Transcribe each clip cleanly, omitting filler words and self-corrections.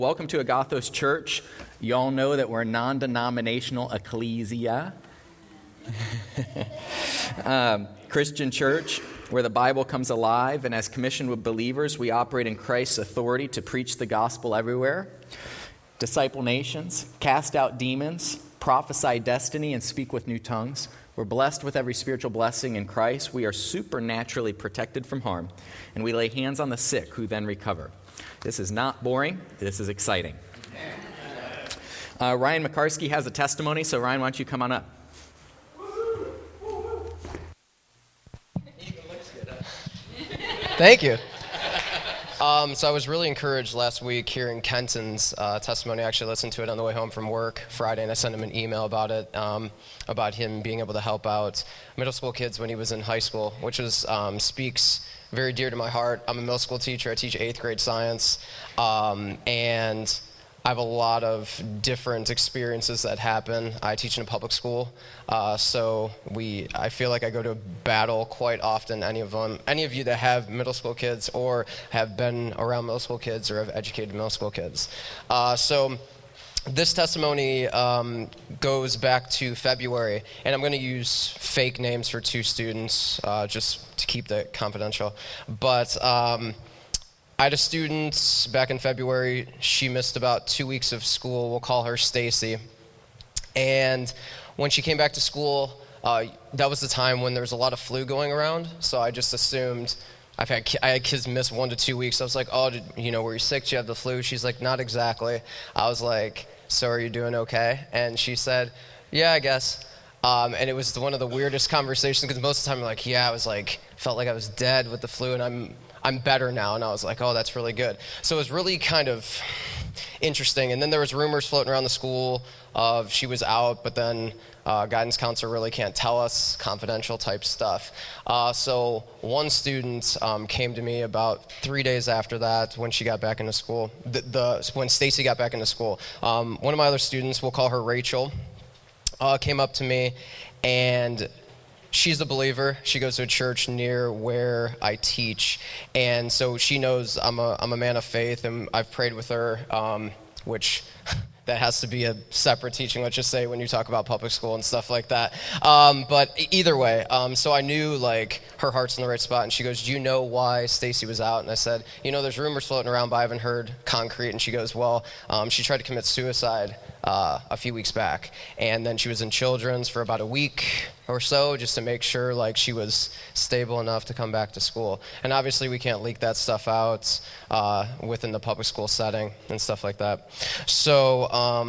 Welcome to Agathos Church. You all know that we're a non-denominational ecclesia, Christian church, where the Bible comes alive, and as commissioned with believers, we operate in Christ's authority to preach the gospel everywhere, disciple nations, cast out demons, prophesy destiny, and speak with new tongues. We're blessed with every spiritual blessing in Christ. We are supernaturally protected from harm, and we lay hands on the sick who then recover. This is not boring. This is exciting. Ryan McCarskey has a testimony, so Ryan, why don't you come on up? Thank you. So I was really encouraged last week hearing Kenton's testimony. I actually listened to it on the way home from work Friday, and I sent him an email about it, about him being able to help out middle school kids when he was in high school, which was speaks very dear to my heart. I'm a middle school teacher. I teach 8th grade science, and I have a lot of different experiences that happen. I teach in a public school, so I feel like I go to battle quite often. Any of you that have middle school kids or have been around middle school kids or have educated middle school kids. So this testimony goes back to February, and I'm going to use fake names for 2 students just to keep that confidential. But I had a student back in February. She missed about 2 weeks of school. We'll call her Stacy. And when she came back to school, that was the time when there was a lot of flu going around. So I just assumed I had kids miss 1 to 2 weeks. I was like, oh, were you sick? Did you have the flu? She's like, not exactly. I was like, so are you doing okay? And she said, yeah, I guess. And it was one of the weirdest conversations because most of the time I'm like, yeah, I was like, felt like I was dead with the flu, and I'm better now. And I was like, oh, that's really good. So it was really kind of interesting. And then there was rumors floating around the school of she was out, but then guidance counselor really can't tell us, confidential type stuff. So one student came to me about 3 days after that when she got back into school, when Stacy got back into school. One of my other students, we'll call her Rachel, came up to me, and she's a believer. She goes to a church near where I teach, and so she knows I'm a man of faith, and I've prayed with her, which that has to be a separate teaching, let's just say, when you talk about public school and stuff like that. But either way, so I knew, like, her heart's in the right spot, and she goes, do you know why Stacy was out? And I said, there's rumors floating around, but I haven't heard concrete. And she goes, well, she tried to commit suicide a few weeks back, and then she was in children's for about a week or so just to make sure, like, she was stable enough to come back to school. And obviously we can't leak that stuff out within the public school setting and stuff like that. So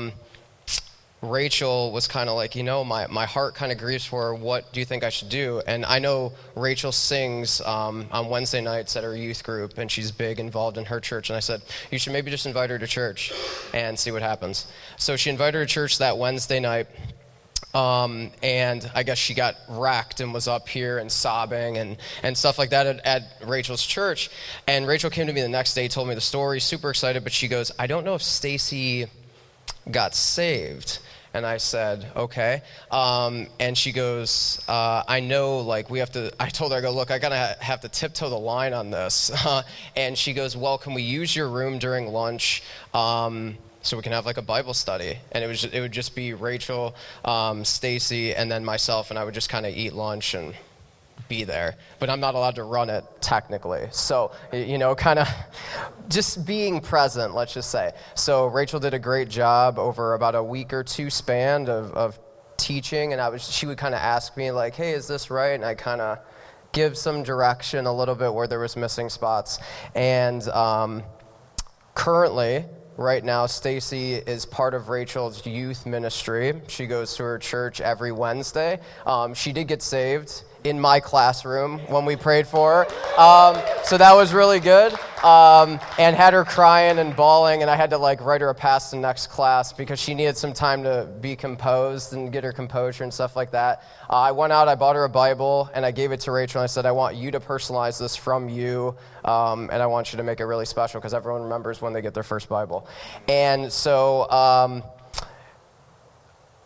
Rachel was kind of like, my heart kind of grieves for her. What do you think I should do? And I know Rachel sings on Wednesday nights at her youth group, and she's big involved in her church. And I said, you should maybe just invite her to church and see what happens. So she invited her to church that Wednesday night. And I guess she got wrecked and was up here and sobbing and stuff like that at Rachel's church. And Rachel came to me the next day, told me the story, super excited, but she goes, I don't know if Stacy got saved. And I said, okay. And she goes, I know, like, I told her, I go, look, I gotta have to tiptoe the line on this. And she goes, well, can we use your room during lunch? So we can have like a Bible study, and it would just be Rachel, Stacy, and then myself, and I would just kind of eat lunch and be there. But I'm not allowed to run it technically, so kind of just being present, let's just say. So Rachel did a great job over about a week or 2 span of teaching, and she would kind of ask me like, hey, is this right? And I kind of give some direction a little bit where there was missing spots. And currently, right now, Stacy is part of Rachel's youth ministry. She goes to her church every Wednesday. She did get saved in my classroom when we prayed for her. So that was really good. And had her crying and bawling, and I had to write her a pass to next class because she needed some time to be composed and get her composure and stuff like that. I went out, I bought her a Bible, and I gave it to Rachel, and I said, I want you to personalize this from you, and I want you to make it really special because everyone remembers when they get their first Bible. And so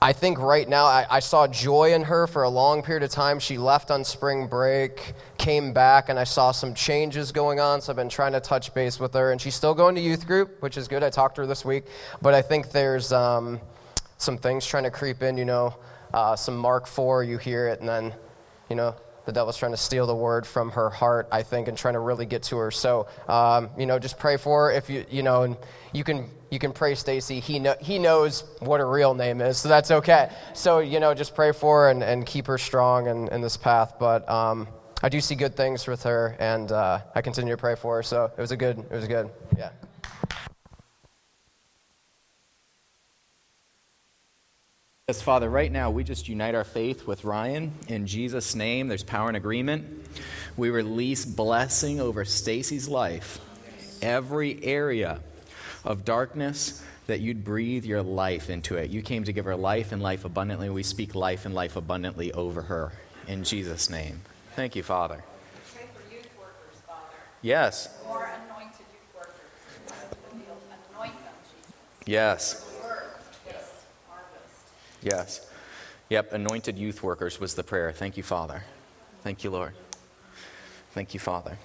I think right now I saw joy in her for a long period of time. She left on spring break, came back, and I saw some changes going on, so I've been trying to touch base with her. And she's still going to youth group, which is good. I talked to her this week. But I think there's some things trying to creep in, some Mark 4, you hear it, and then, the devil's trying to steal the word from her heart, I think, and trying to really get to her. So, just pray for her. If and you can pray Stacy. He knows what her real name is, so that's okay. So, just pray for her and keep her strong in this path. But I do see good things with her, and I continue to pray for her. So it was good, yeah. Yes, Father, right now we just unite our faith with Ryan in Jesus' name. There's power and agreement. We release blessing over Stacy's life. Every area of darkness, that you'd breathe your life into it. You came to give her life and life abundantly. We speak life and life abundantly over her in Jesus' name. Thank you, Father. Pray for youth workers, Father. Yes. More anointed youth workers. Anoint them, Jesus. Yes. Harvest. Yes. Yep, anointed youth workers was the prayer. Thank you, Father. Thank you, Lord. Thank you, Father.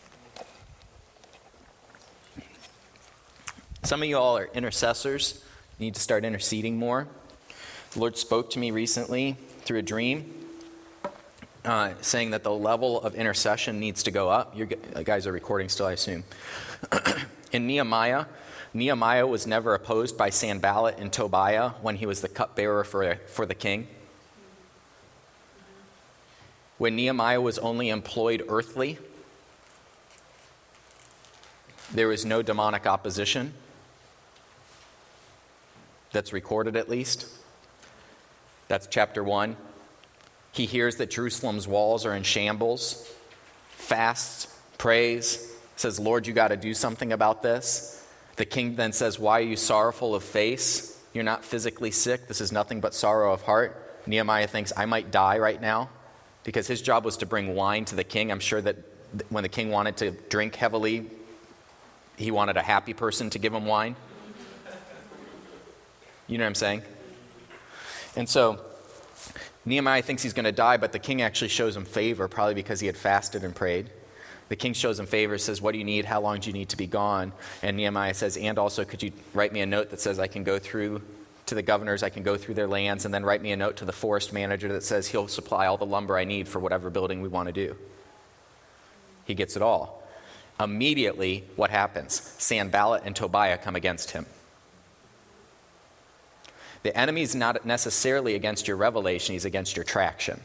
Some of you all are intercessors. You need to start interceding more. The Lord spoke to me recently through a dream, saying that the level of intercession needs to go up. You guys are recording still, I assume. In Nehemiah was never opposed by Sanballat and Tobiah when he was the cupbearer for the king. When Nehemiah was only employed earthly, there was no demonic opposition. That's recorded at least. That's chapter 1. He hears that Jerusalem's walls are in shambles, fasts, prays, says, Lord, you got to do something about this. The king then says, why are you sorrowful of face? You're not physically sick. This is nothing but sorrow of heart. Nehemiah thinks, I might die right now, because his job was to bring wine to the king. I'm sure that when the king wanted to drink heavily, he wanted a happy person to give him wine. You know what I'm saying? And so Nehemiah thinks he's going to die, but the king actually shows him favor, probably because he had fasted and prayed. The king shows him favor, says, what do you need? How long do you need to be gone? And Nehemiah says, and also could you write me a note that says I can go through to the governors, I can go through their lands, and then write me a note to the forest manager that says he'll supply all the lumber I need for whatever building we want to do. He gets it all. Immediately, what happens? Sanballat and Tobiah come against him. The enemy is not necessarily against your revelation, he's against your traction.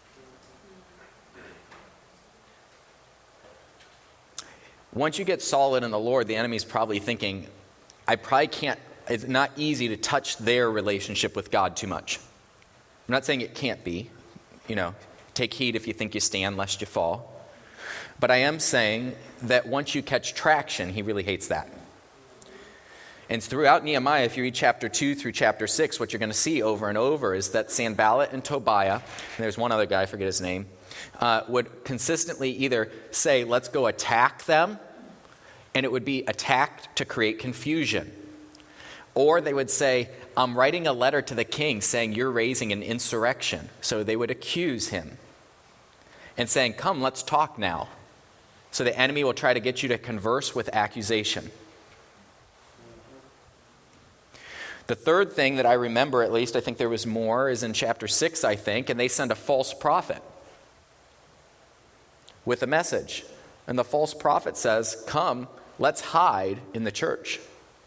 Once you get solid in the Lord, the enemy's probably thinking, it's not easy to touch their relationship with God too much. I'm not saying it can't be. Take heed if you think you stand, lest you fall. But I am saying that once you catch traction, he really hates that. And throughout Nehemiah, if you read chapter 2 through chapter 6, what you're going to see over and over is that Sanballat and Tobiah, and there's one other guy, I forget his name, would consistently either say, let's go attack them, and it would be attacked to create confusion. Or they would say, I'm writing a letter to the king saying you're raising an insurrection. So they would accuse him and saying, come, let's talk now. So the enemy will try to get you to converse with accusation. The third thing that I remember, at least, I think there was more, is in chapter 6, I think, and they send a false prophet with a message. And the false prophet says, come, let's hide in the church.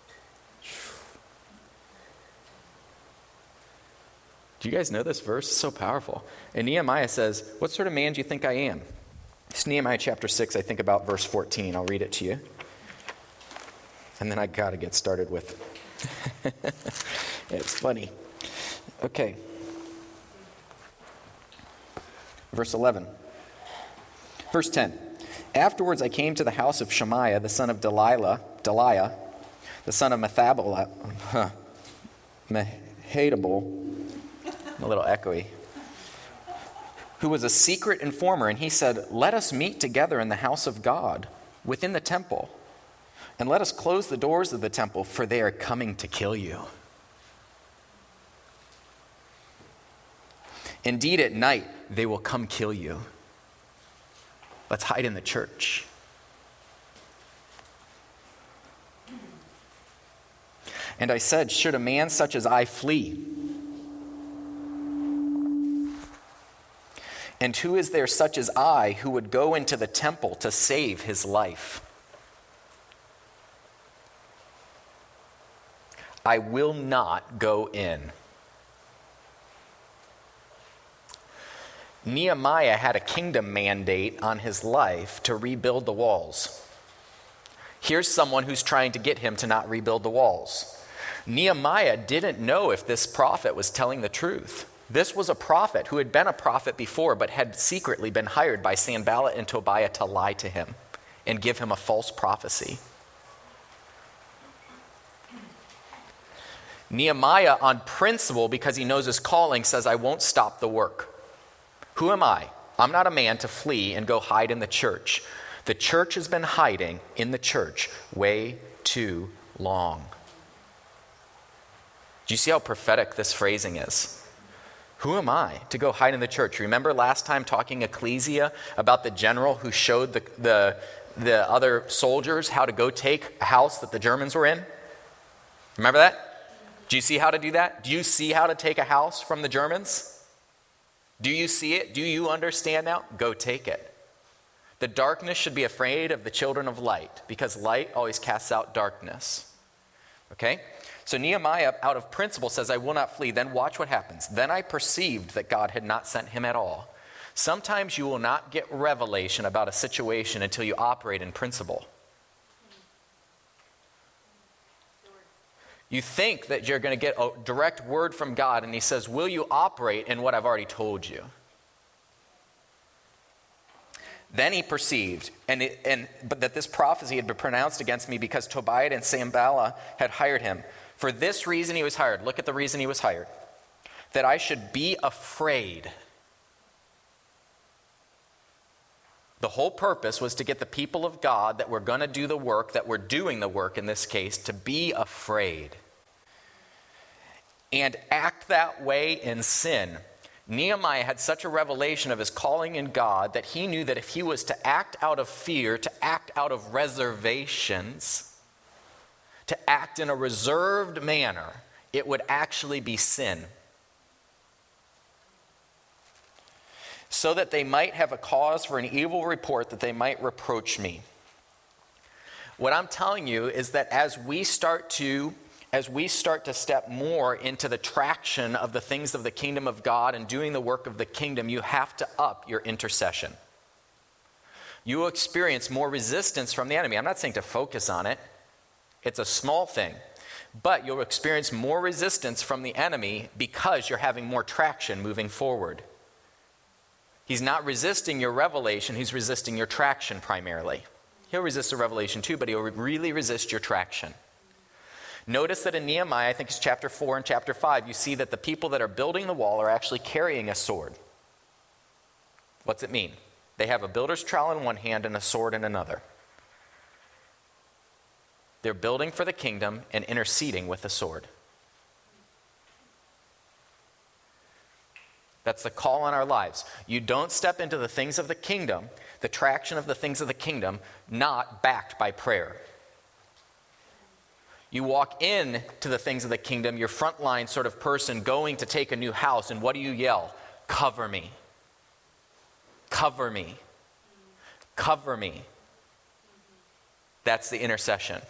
Do you guys know this verse? It's so powerful. And Nehemiah says, what sort of man do you think I am? It's Nehemiah chapter 6, I think about verse 14. I'll read it to you. And then I got to get started with it's funny. Okay. Verse 11. Verse 10. Afterwards I came to the house of Shemaiah, the son of Deliah, the son of Methatabel, a little echoey, who was a secret informer, and he said, let us meet together in the house of God, within the temple, and let us close the doors of the temple, for they are coming to kill you. Indeed, at night, they will come kill you. Let's hide in the church. And I said, should a man such as I flee? And who is there such as I who would go into the temple to save his life? I will not go in. Nehemiah had a kingdom mandate on his life to rebuild the walls. Here's someone who's trying to get him to not rebuild the walls. Nehemiah didn't know if this prophet was telling the truth. This was a prophet who had been a prophet before, but had secretly been hired by Sanballat and Tobiah to lie to him and give him a false prophecy. Nehemiah, on principle, because he knows his calling, says, I won't stop the work. Who am I? I'm not a man to flee and go hide in the church. The church has been hiding in the church way too long. Do you see how prophetic this phrasing is? Who am I to go hide in the church? Remember last time talking ecclesia about the general who showed the other soldiers how to go take a house that the Germans were in? Remember that? Do you see how to do that? Do you see how to take a house from the Germans? Do you see it? Do you understand now? Go take it. The darkness should be afraid of the children of light, because light always casts out darkness. Okay? So Nehemiah, out of principle, says, I will not flee. Then watch what happens. Then I perceived that God had not sent him at all. Sometimes you will not get revelation about a situation until you operate in principle. You think that you're going to get a direct word from God, and he says, will you operate in what I've already told you? Then he perceived, but that this prophecy had been pronounced against me because Tobiah and Sanballat had hired him. For this reason he was hired. Look at the reason he was hired. That I should be afraid. The whole purpose was to get the people of God that were going to do the work, that were doing the work in this case, to be afraid. And act that way in sin. Nehemiah had such a revelation of his calling in God that he knew that if he was to act out of fear, to act out of reservations, to act in a reserved manner, it would actually be sin. So that they might have a cause for an evil report, that they might reproach me. What I'm telling you is that as we start to step more into the traction of the things of the kingdom of God and doing the work of the kingdom, you have to up your intercession. You will experience more resistance from the enemy. I'm not saying to focus on it. It's a small thing. But you'll experience more resistance from the enemy because you're having more traction moving forward. He's not resisting your revelation, he's resisting your traction primarily. He'll resist the revelation too, but he'll really resist your traction. Notice that in Nehemiah, I think it's chapter 4 and chapter 5, you see that the people that are building the wall are actually carrying a sword. What's it mean? They have a builder's trowel in one hand and a sword in another. They're building for the kingdom and interceding with a sword. That's the call on our lives. You don't step into the things of the kingdom, the traction of the things of the kingdom, not backed by prayer. You walk in to the things of the kingdom, your frontline sort of person going to take a new house, and what do you yell? Cover me. Cover me. Cover me. That's the intercession.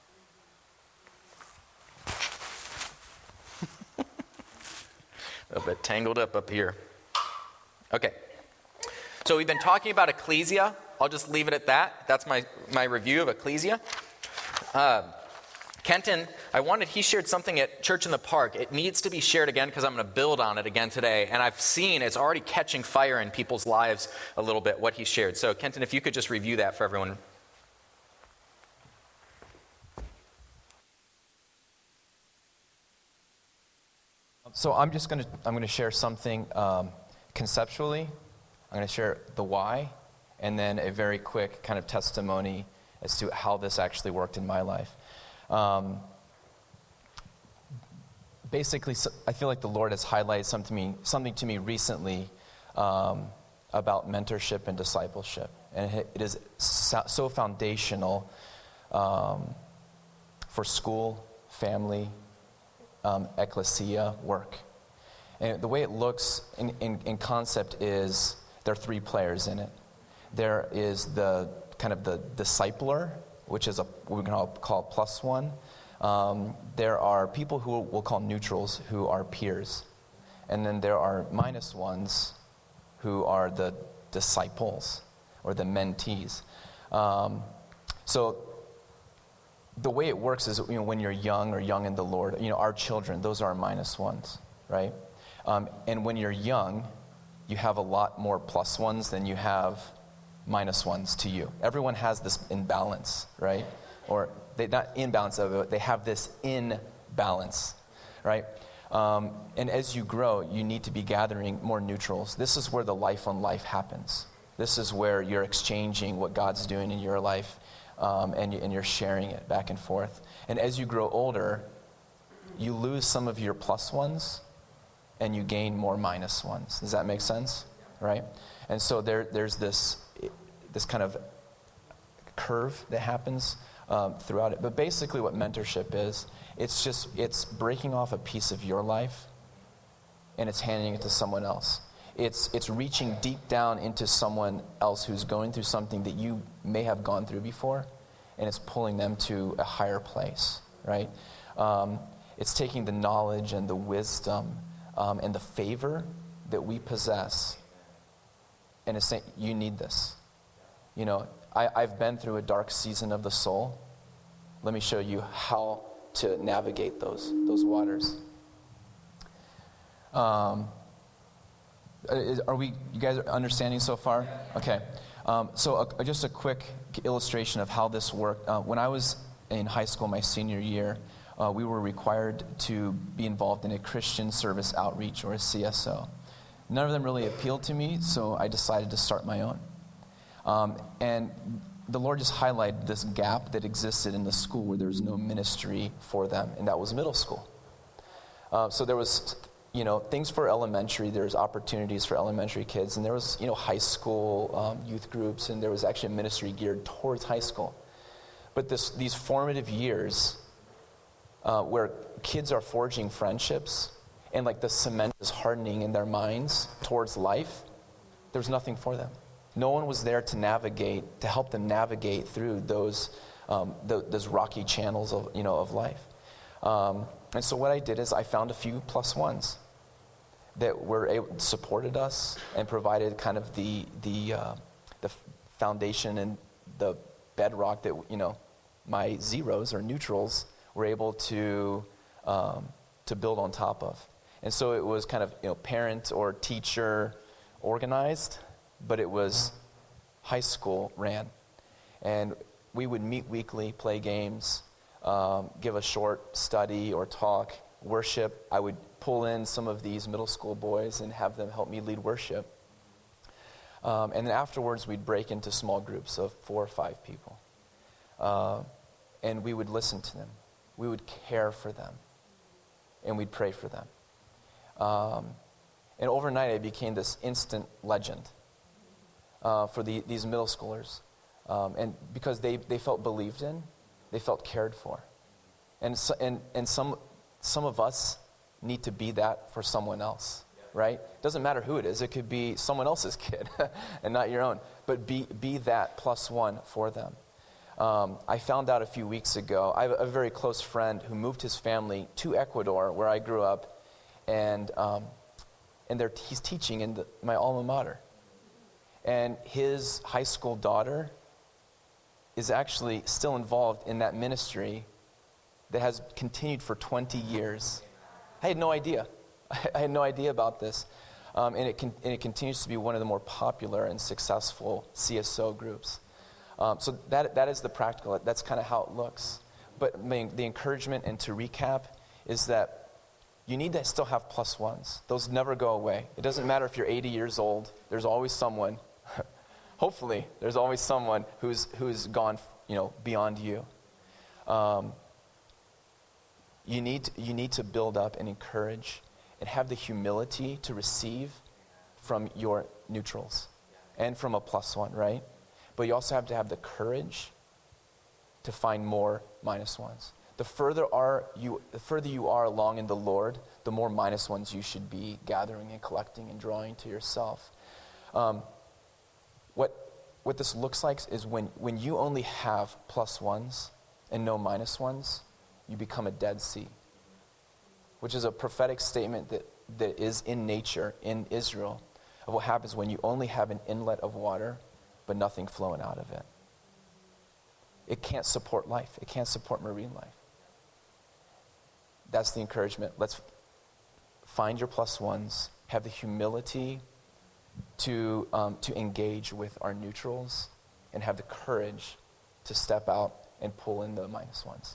A bit tangled up here. Okay. So we've been talking about ecclesia. I'll just leave it at that. That's my review of ecclesia. Kenton, he shared something at Church in the Park. It needs to be shared again because I'm going to build on it again today. And I've seen it's already catching fire in people's lives a little bit, what he shared. So Kenton, if you could just review that for everyone. So I'm going to share something conceptually. I'm going to share the why, and then a very quick kind of testimony as to how this actually worked in my life. basically, I feel like the Lord has highlighted something to me recently about mentorship and discipleship. And it is so foundational for school, family, ecclesia, work. And the way it looks in concept is there are three players in it. There is the kind of the discipler, which is what we can call plus one. There are people who we'll call neutrals, who are peers. And then there are minus ones, who are the disciples or the mentees. So the way it works is, when you're young or young in the Lord, our children, those are our minus ones, right? And when you're young, you have a lot more plus ones than you have minus ones to you. Everyone has this imbalance, right? Or they not imbalance of it, they have this imbalance, right? And as you grow, you need to be gathering more neutrals. This is where the life on life happens. This is where you're exchanging what God's doing in your life, and you're sharing it back and forth. And as you grow older, you lose some of your plus ones, and you gain more minus ones. Does that make sense? Right? And so there's this kind of curve that happens throughout it. But basically what mentorship is, it's breaking off a piece of your life and it's handing it to someone else. It's reaching deep down into someone else who's going through something that you may have gone through before, and it's pulling them to a higher place, right? It's taking the knowledge and the wisdom and the favor that we possess, and it's saying, you need this. I've been through a dark season of the soul. Let me show you how to navigate those waters. You guys understanding so far? Okay. So just a quick illustration of how this worked. When I was in high school, my senior year, we were required to be involved in a Christian service outreach, or a CSO. None of them really appealed to me, so I decided to start my own. And the Lord just highlighted this gap that existed in the school where there was no ministry for them, and that was middle school. So there was, things for elementary. There's opportunities for elementary kids, and there was, high school youth groups, and there was actually a ministry geared towards high school. But these formative years where kids are forging friendships, and like the cement is hardening in their minds towards life, there's nothing for them. No one was there to help them navigate through those rocky channels of life. And so what I did is I found a few plus ones that supported us and provided kind of the foundation and the bedrock that my zeros or neutrals were able to build on top of. And so it was kind of parent or teacher organized, but it was high school ran. And we would meet weekly, play games, give a short study or talk, worship. I would pull in some of these middle school boys and have them help me lead worship. And then afterwards, we'd break into small groups of 4 or 5 people. And we would listen to them. We would care for them. And we'd pray for them. And overnight, I became this instant legend for these middle schoolers. And because they felt believed in, they felt cared for. And some of us need to be that for someone else, right? Doesn't matter who it is. It could be someone else's kid and not your own. But be that plus one for them. I found out a few weeks ago, I have a very close friend who moved his family to Ecuador, where I grew up, and he's teaching in my alma mater. And his high school daughter is actually still involved in that ministry that has continued for 20 years. I had no idea. I had no idea about this. And it continues to be one of the more popular and successful CSO groups. So that is the practical. That's kind of how it looks. But the encouragement, and to recap, is that you need to still have plus ones. Those never go away. It doesn't matter if you're 80 years old. There's always someone. Hopefully, there's always someone who's gone, beyond you. You need to build up and encourage and have the humility to receive from your neutrals and from a +1, right? But you also have to have the courage to find more -1s. The further you are along in the Lord, the more -1s you should be gathering and collecting and drawing to yourself. What this looks like is when you only have +1s and no -1s, you become a Dead Sea, which is a prophetic statement that is in nature in Israel of what happens when you only have an inlet of water but nothing flowing out of it. It can't support life. It can't support marine life. That's the encouragement. Let's find your +1s, have the humility to engage with our neutrals, and have the courage to step out and pull in the -1s.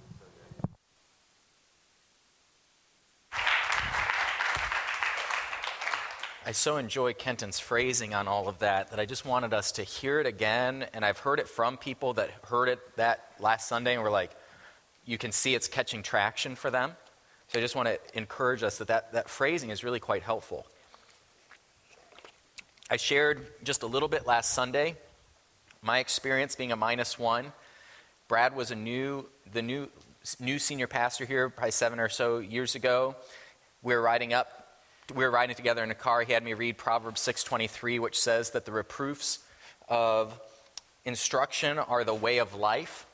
I so enjoy Kenton's phrasing on all of that I just wanted us to hear it again. And I've heard it from people that heard it that last Sunday and were like, you can see it's catching traction for them. So I just want to encourage us that phrasing is really quite helpful. I shared just a little bit last Sunday, my experience being a -1. Brad was the new senior pastor here, probably 7 or so years ago. We were riding together in a car. He had me read Proverbs 6:23, which says that the reproofs of instruction are the way of life.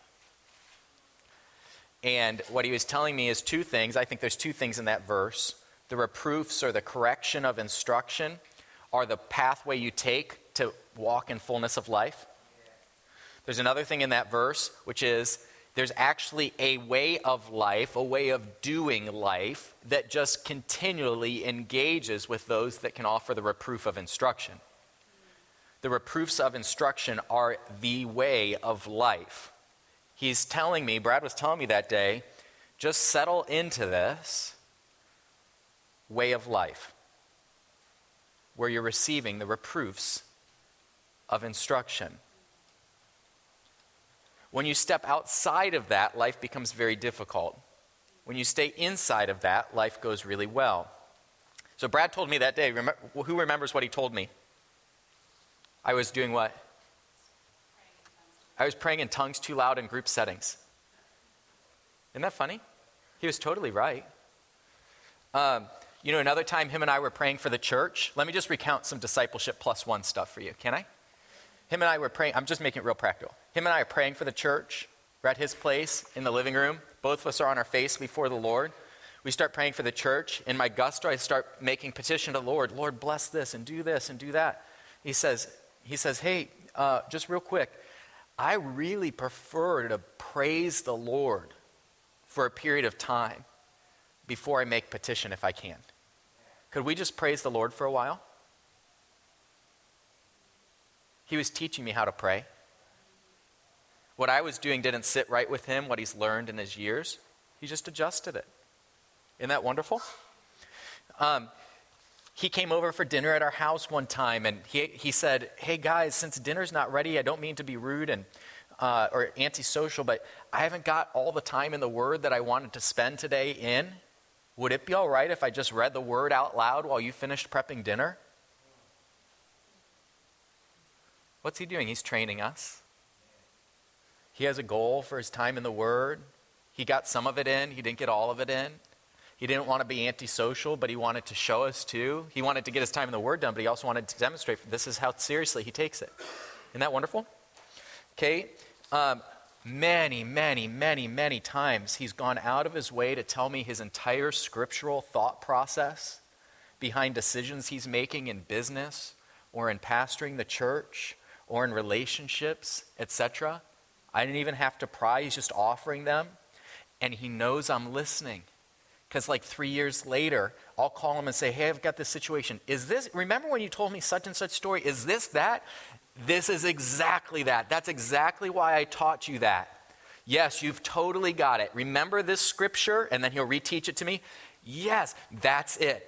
And what he was telling me is two things. I think there's two things in that verse. The reproofs or the correction of instruction are the pathway you take to walk in fullness of life. There's another thing in that verse, which is there's actually a way of life, a way of doing life that just continually engages with those that can offer the reproof of instruction. The reproofs of instruction are the way of life. He's telling me, Brad was telling me that day, just settle into this way of life where you're receiving the reproofs of instruction. When you step outside of that, life becomes very difficult. When you stay inside of that, life goes really well. So Brad told me that day, who remembers what he told me? I was doing what? I was praying in tongues too loud in group settings. Isn't that funny? He was totally right. Another time him and I were praying for the church. Let me just recount some discipleship +1 stuff for you, can I? Him and I were praying. I'm just making it real practical. Him and I are praying for the church. We're at his place in the living room. Both of us are on our face before the Lord. We start praying for the church. In my gusto, I start making petition to the Lord. Lord, bless this and do that. He says, hey, just real quick, I really prefer to praise the Lord for a period of time before I make petition if I can. Could we just praise the Lord for a while? He was teaching me how to pray. What I was doing didn't sit right with him, what he's learned in his years. He just adjusted it. Isn't that wonderful? He came over for dinner at our house one time, and he said, hey guys, since dinner's not ready, I don't mean to be rude or antisocial, but I haven't got all the time in the Word that I wanted to spend today in. Would it be all right if I just read the Word out loud while you finished prepping dinner? What's he doing? He's training us. He has a goal for his time in the Word. He got some of it in. He didn't get all of it in. He didn't want to be antisocial, but he wanted to show us too. He wanted to get his time in the Word done, but he also wanted to demonstrate this is how seriously he takes it. Isn't that wonderful? Okay. Many times he's gone out of his way to tell me his entire scriptural thought process behind decisions he's making in business or in pastoring the church or in relationships, etc. I didn't even have to pry. He's just offering them. And he knows I'm listening. Because 3 years later, I'll call him and say, hey, I've got this situation. Remember when you told me such and such story? Is this that? This is exactly that. That's exactly why I taught you that. Yes, you've totally got it. Remember this scripture? And then he'll reteach it to me. Yes, that's it.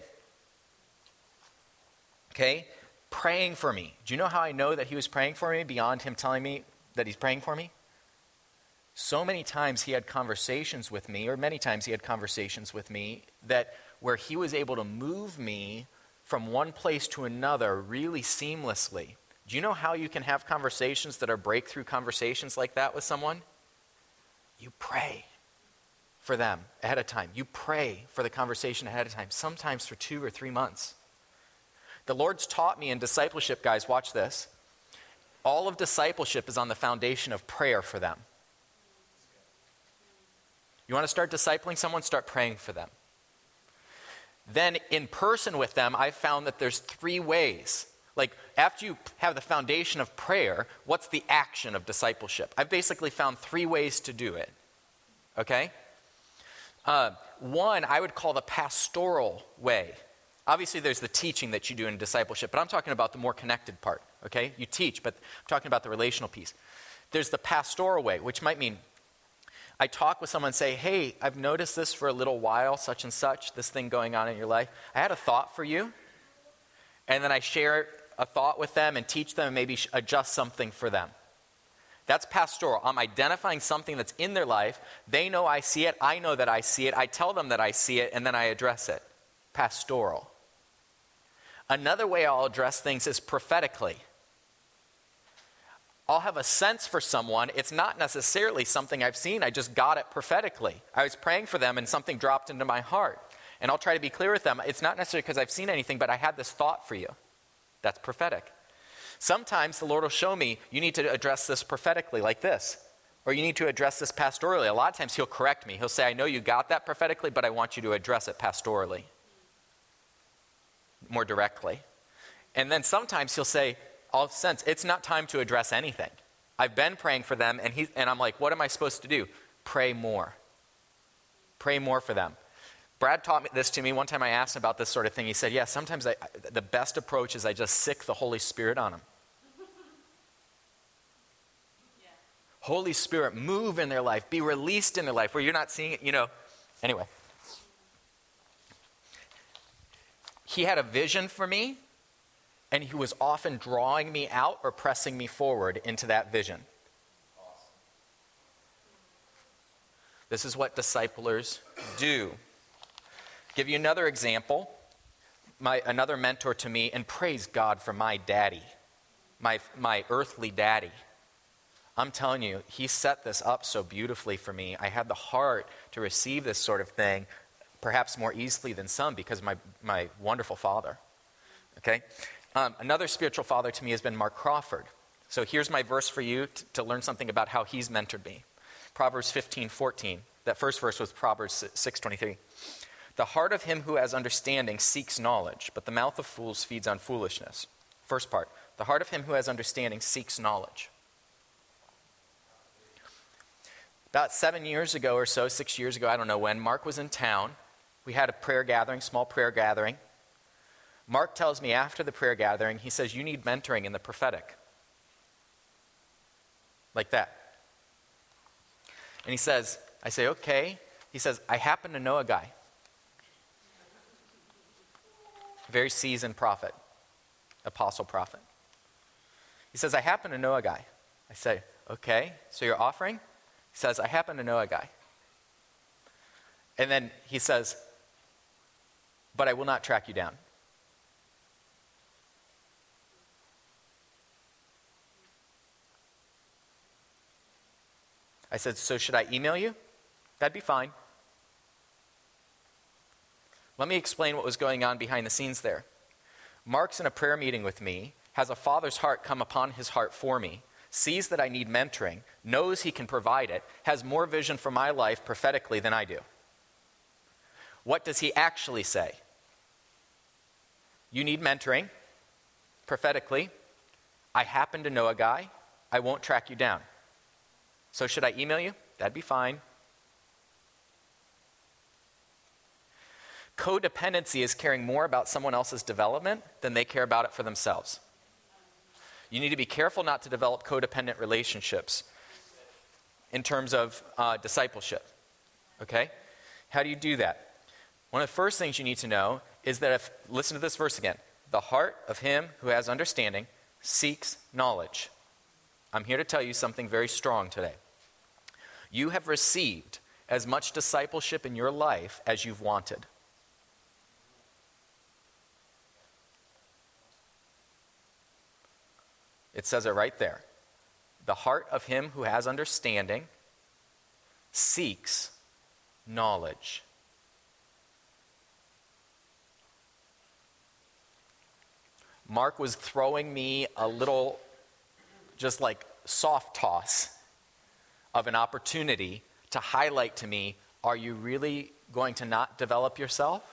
Okay? Praying for me. Do you know how I know that he was praying for me beyond him telling me that he's praying for me? so many times he had conversations with me, or many times he had conversations with me, that where he was able to move me from one place to another really seamlessly. Do you know how you can have conversations that are breakthrough conversations like that with someone? You pray for them ahead of time. You pray for the conversation ahead of time, sometimes for 2 or 3 months. The Lord's taught me in discipleship, guys, watch this. All of discipleship is on the foundation of prayer for them. You want to start discipling someone? Start praying for them. Then in person with them, I've found that there's 3 ways. Like, after you have the foundation of prayer, what's the action of discipleship? I've basically found 3 ways to do it. Okay? One, I would call the pastoral way. Obviously, there's the teaching that you do in discipleship, but I'm talking about the more connected part. Okay? You teach, but I'm talking about the relational piece. There's the pastoral way, which might mean I talk with someone and say, hey, I've noticed this for a little while, such and such, this thing going on in your life. I had a thought for you. And then I share a thought with them and teach them and maybe adjust something for them. That's pastoral. I'm identifying something that's in their life. They know I see it. I know that I see it. I tell them that I see it, and then I address it. Pastoral. Another way I'll address things is prophetically. I'll have a sense for someone. It's not necessarily something I've seen. I just got it prophetically. I was praying for them and something dropped into my heart. And I'll try to be clear with them. It's not necessarily because I've seen anything, but I had this thought for you. That's prophetic. Sometimes the Lord will show me, you need to address this prophetically like this. Or you need to address this pastorally. A lot of times he'll correct me. He'll say, I know you got that prophetically, but I want you to address it pastorally. More directly. And then sometimes he'll say, I'll sense it's not time to address anything. I've been praying for them, and I'm like, what am I supposed to do? Pray more. Pray more for them. Brad taught this to me. One time I asked him about this sort of thing. He said, yeah, sometimes the best approach is I just sick the Holy Spirit on them. Yeah. Holy Spirit, move in their life. Be released in their life where you're not seeing it, Anyway. He had a vision for me, and he was often drawing me out or pressing me forward into that vision. Awesome. This is what disciplers do. Give you another example. Another mentor to me, and praise God for my daddy, my earthly daddy. I'm telling you, he set this up so beautifully for me. I had the heart to receive this sort of thing, perhaps more easily than some, because of my wonderful father. Okay? Another spiritual father to me has been Mark Crawford. So here's my verse for you to learn something about how he's mentored me. Proverbs 15:14. That first verse was Proverbs 6:23. The heart of him who has understanding seeks knowledge, but the mouth of fools feeds on foolishness. First part. The heart of him who has understanding seeks knowledge. About 7 years ago or so, 6 years ago, I don't know when, Mark was in town. We had a prayer gathering, small prayer gathering. Mark tells me after the prayer gathering, he says, you need mentoring in the prophetic. Like that. And he says, I say, okay. He says, I happen to know a guy. Very seasoned prophet, apostle prophet. He says, I happen to know a guy. I say, okay, so you're offering? He says, I happen to know a guy. And then he says, but I will not track you down. I said, so should I email you? That'd be fine. Let me explain what was going on behind the scenes there. Mark's in a prayer meeting with me, has a father's heart come upon his heart for me, sees that I need mentoring, knows he can provide it, has more vision for my life prophetically than I do. What does he actually say? You need mentoring, prophetically. I happen to know a guy. I won't track you down. So should I email you? That'd be fine. Codependency is caring more about someone else's development than they care about it for themselves. You need to be careful not to develop codependent relationships in terms of discipleship. Okay? How do you do that? One of the first things you need to know is that listen to this verse again. The heart of him who has understanding seeks knowledge. I'm here to tell you something very strong today. You have received as much discipleship in your life as you've wanted. It says it right there. The heart of him who has understanding seeks knowledge. Mark was throwing me a little, just like soft toss of an opportunity to highlight to me, are you really going to not develop yourself?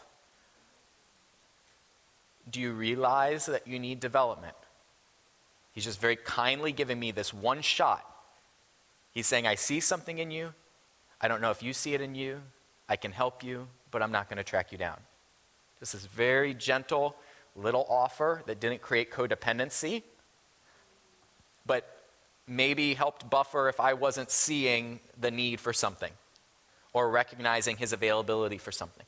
Do you realize that you need development? He's just very kindly giving me this one shot. He's saying, I see something in you. I don't know if you see it in you. I can help you, but I'm not going to track you down. This is very gentle little offer that didn't create codependency, but maybe helped buffer if I wasn't seeing the need for something or recognizing his availability for something.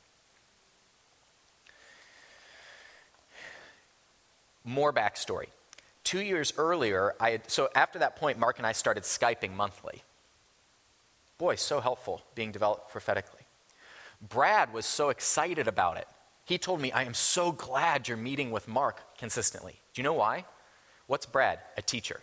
More backstory. 2 years earlier, so after that point, Mark and I started Skyping monthly. Boy, so helpful being developed prophetically. Brad was so excited about it. He told me, I am so glad you're meeting with Mark consistently. Do you know why? What's Brad? A teacher.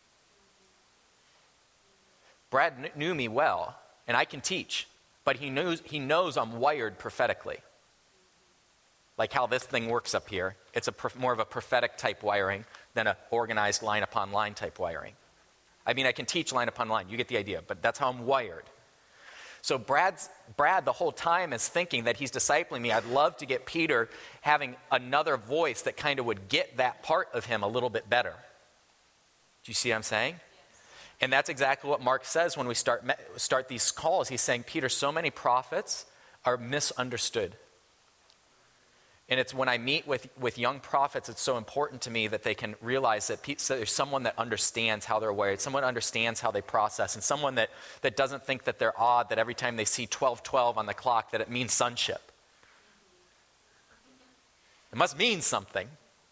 Brad knew me well, and I can teach, but he knows I'm wired prophetically. Like how this thing works up here. It's more of a prophetic type wiring than an organized line upon line type wiring. I mean, I can teach line upon line. You get the idea, but that's how I'm wired. So Brad the whole time is thinking that he's discipling me. I'd love to get Peter having another voice that kind of would get that part of him a little bit better. Do you see what I'm saying? Yes. And that's exactly what Mark says when we start these calls. He's saying, Peter, so many prophets are misunderstood. And it's when I meet with young prophets, it's so important to me that they can realize that there's someone that understands how they're wired, someone understands how they process, and someone that doesn't think that they're odd, that every time they see 12:12 on the clock, that it means sonship. It must mean something.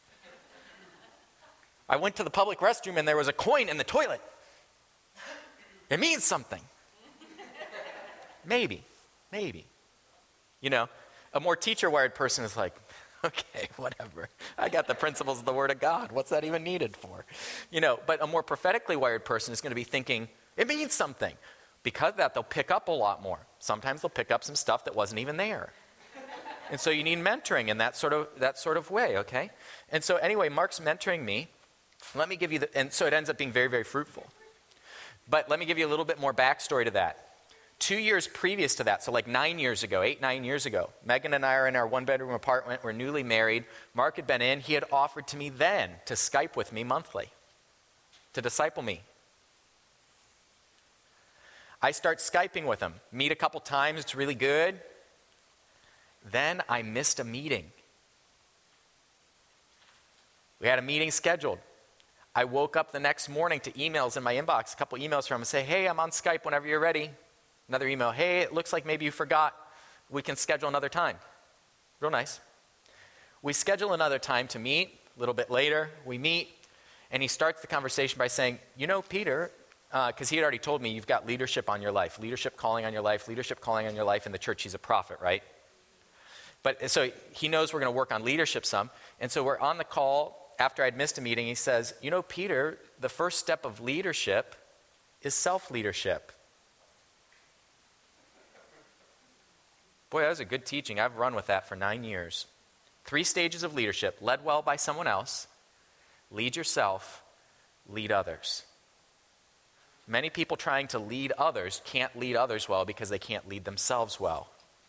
I went to the public restroom and there was a coin in the toilet. It means something. Maybe. You know, a more teacher-wired person is like, okay, whatever. I got the principles of the Word of God. What's that even needed for? You know, but a more prophetically wired person is going to be thinking, it means something. Because of that, they'll pick up a lot more. Sometimes they'll pick up some stuff that wasn't even there. And so you need mentoring in that sort of way, okay? And so anyway, Mark's mentoring me. Let me give you and so it ends up being very, very fruitful. But let me give you a little bit more backstory to that. 2 years previous to that, so like 9 years ago, 8-9 years ago, Megan and I are in our one-bedroom apartment. We're newly married. Mark had been in. He had offered to me then to Skype with me monthly, to disciple me. I start Skyping with him, meet a couple times. It's really good. Then I missed a meeting. We had a meeting scheduled. I woke up the next morning to emails in my inbox, a couple emails from him, and say, hey, I'm on Skype whenever you're ready. Another email, hey, it looks like maybe you forgot. We can schedule another time. Real nice. We schedule another time to meet. A little bit later, we meet, and he starts the conversation by saying, you know, Peter, because he had already told me you've got leadership on your life, leadership calling on your life in the church. He's a prophet, right? But so he knows we're going to work on leadership some. And so we're on the call after I'd missed a meeting. He says, you know, Peter, the first step of leadership is self-leadership. Boy, that was a good teaching. I've run with that for 9 years. 3 stages of leadership: led well by someone else, lead yourself, lead others. Many people trying to lead others can't lead others well because they can't lead themselves well.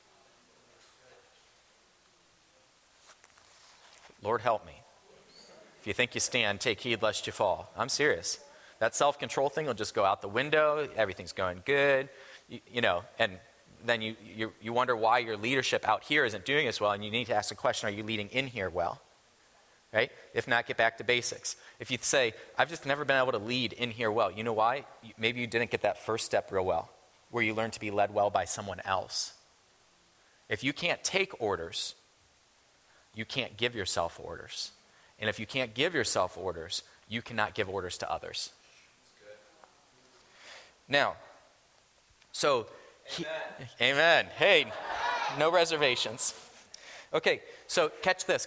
Lord help me. If you think you stand, take heed lest you fall. I'm serious. That self-control thing will just go out the window. Everything's going good, you know, and then you wonder why your leadership out here isn't doing as well, and you need to ask the question, are you leading in here well? Right? If not, get back to basics. If you say, I've just never been able to lead in here well, you know why? Maybe you didn't get that first step real well, where you learn to be led well by someone else. If you can't take orders, you can't give yourself orders. And if you can't give yourself orders, you cannot give orders to others. Now, So, amen. Hey, no reservations. Okay, so catch this.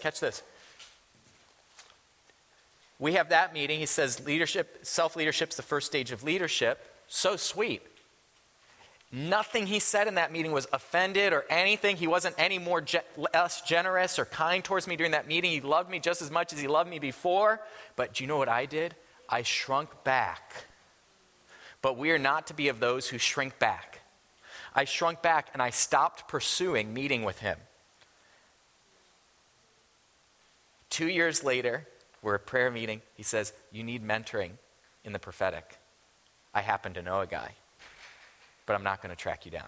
We have that meeting. He says self-leadership's the first stage of leadership. So sweet. Nothing he said in that meeting was offended or anything. He wasn't any more less generous or kind towards me during that meeting. He loved me just as much as he loved me before. But do you know what I did? I shrunk back. But we are not to be of those who shrink back. I shrunk back and I stopped pursuing meeting with him. 2 years later, we're at prayer meeting. He says, you need mentoring in the prophetic. I happen to know a guy, but I'm not going to track you down.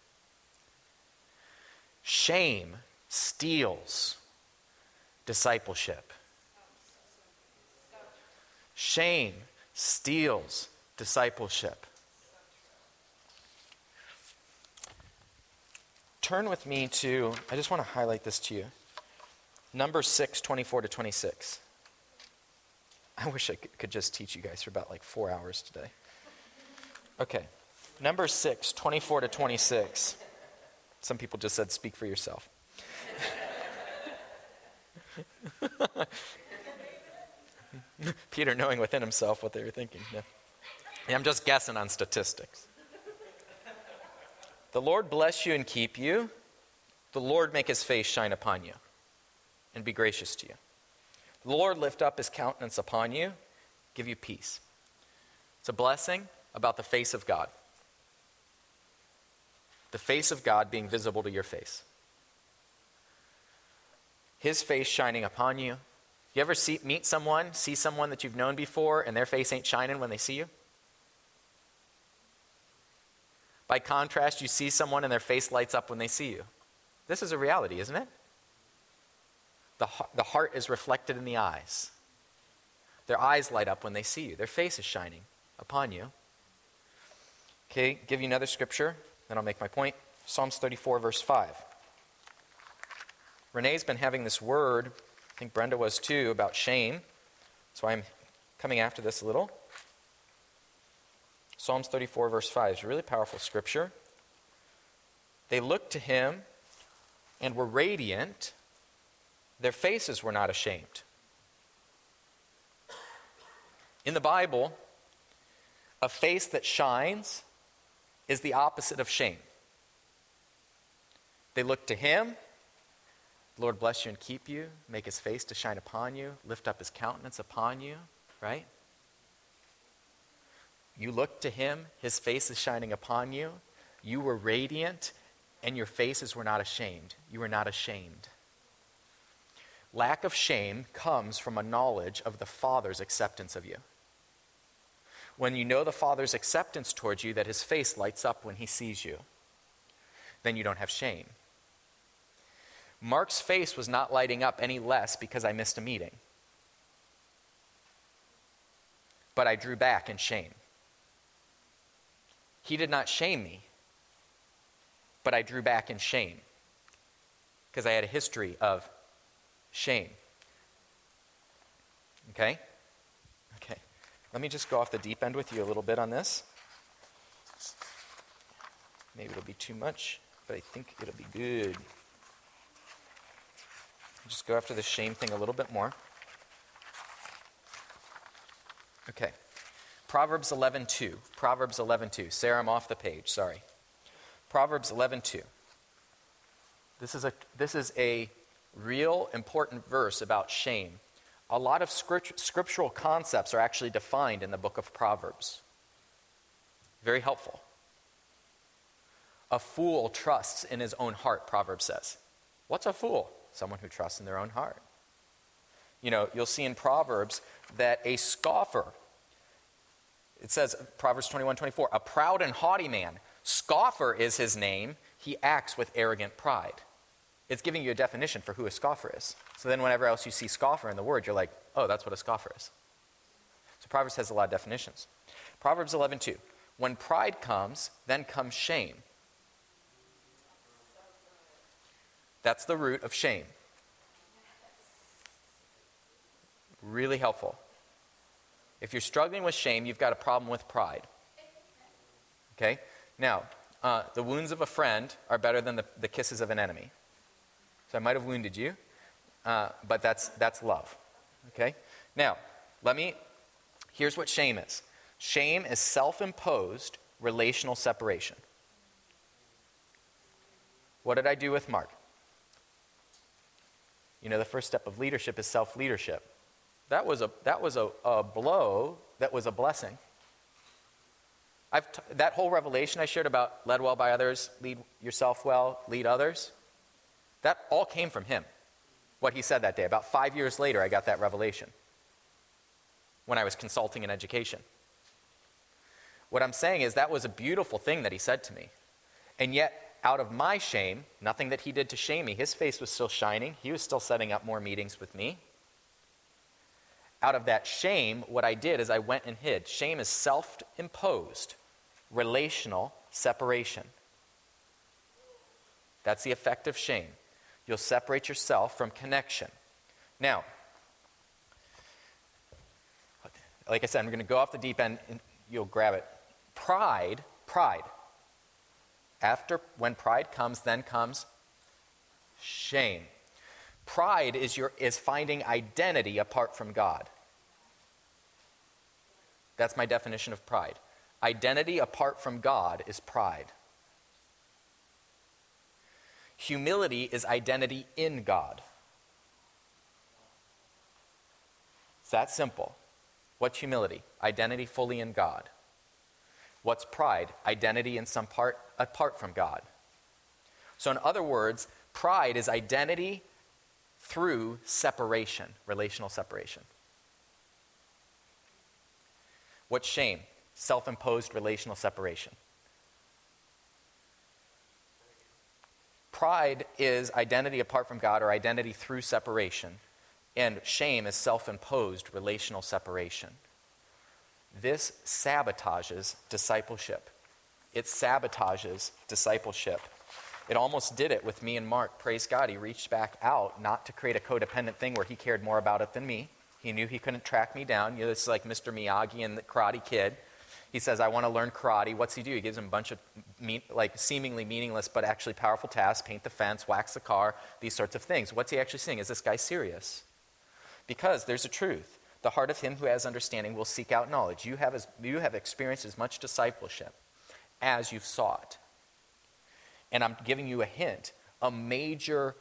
Shame steals discipleship. Shame steals discipleship. Turn with me to, I just want to highlight this to you. Numbers 6, 24 to 26. I wish I could just teach you guys for about like 4 hours today. Okay. Numbers 6, 24 to 26. Some people just said, speak for yourself. Peter knowing within himself what they were thinking. Yeah. I'm just guessing on statistics. The Lord bless you and keep you. The Lord make his face shine upon you and be gracious to you. The Lord lift up his countenance upon you, give you peace. It's a blessing about the face of God. The face of God being visible to your face. His face shining upon you. You ever see someone that you've known before and their face ain't shining when they see you? By contrast, you see someone and their face lights up when they see you. This is a reality, isn't it? The heart is reflected in the eyes. Their eyes light up when they see you. Their face is shining upon you. Okay, give you another scripture, then I'll make my point. Psalms 34, verse 5. Renee's been having this word, I think Brenda was too, about shame. So I'm coming after this a little. Psalms 34, verse 5 is a really powerful scripture. They looked to him and were radiant. Their faces were not ashamed. In the Bible, a face that shines is the opposite of shame. They look to him. Lord bless you and keep you, make his face to shine upon you, lift up his countenance upon you, right? You look to him, his face is shining upon you. You were radiant, and your faces were not ashamed. You were not ashamed. Lack of shame comes from a knowledge of the Father's acceptance of you. When you know the Father's acceptance towards you, that his face lights up when he sees you, then you don't have shame. Mark's face was not lighting up any less because I missed a meeting. But I drew back in shame. He did not shame me, but I drew back in shame because I had a history of shame. Okay? Okay. Let me just go off the deep end with you a little bit on this. Maybe it'll be too much, but I think it'll be good. Just go after the shame thing a little bit more. Okay. Proverbs 11:2. Proverbs 11:2. Sarah, I'm off the page. Sorry. Proverbs 11:2. This is a real important verse about shame. A lot of scriptural concepts are actually defined in the book of Proverbs. Very helpful. A fool trusts in his own heart, Proverbs says. What's a fool? Someone who trusts in their own heart. You know, you'll see in Proverbs that a scoffer, it says, Proverbs 21:24, a proud and haughty man, scoffer is his name, he acts with arrogant pride. It's giving you a definition for who a scoffer is. So then whenever else you see scoffer in the word, you're like, oh, that's what a scoffer is. So Proverbs has a lot of definitions. Proverbs 11:2, when pride comes, then comes shame. That's the root of shame. Really helpful. If you're struggling with shame, you've got a problem with pride. Okay? Now, the wounds of a friend are better than the kisses of an enemy. So I might have wounded you, but that's love. Okay? Now, here's what shame is. Shame is self-imposed relational separation. What did I do with Mark? The first step of leadership is self-leadership. That was a blow that was a blessing. That whole revelation I shared about led well by others, lead yourself well, lead others, that all came from him. What he said that day. About 5 years later, I got that revelation when I was consulting in education. What I'm saying is that was a beautiful thing that he said to me. And yet, out of my shame, nothing that he did to shame me, his face was still shining. He was still setting up more meetings with me. Out of that shame, what I did is I went and hid. Shame is self-imposed relational separation. That's the effect of shame. You'll separate yourself from connection. Now, like I said, I'm going to go off the deep end and you'll grab it. Pride. When pride comes, then comes shame. Pride is finding identity apart from God. That's my definition of pride. Identity apart from God is pride. Humility is identity in God. It's that simple. What's humility? Identity fully in God. What's pride? Identity in some part apart from God. So in other words, pride is identity through separation, relational separation. What's shame? Self-imposed relational separation. Pride is identity apart from God or identity through separation, and shame is self-imposed relational separation. This sabotages discipleship. It sabotages discipleship. It almost did it with me and Mark. Praise God, he reached back out, not to create a codependent thing where he cared more about it than me. He knew he couldn't track me down. This is like Mr. Miyagi and the Karate Kid. He says, I want to learn karate. What's he do? He gives him a bunch of seemingly meaningless but actually powerful tasks, paint the fence, wax the car, these sorts of things. What's he actually saying? Is this guy serious? Because there's a truth. The heart of him who has understanding will seek out knowledge. You have experienced as much discipleship as you've sought. And I'm giving you a hint. A major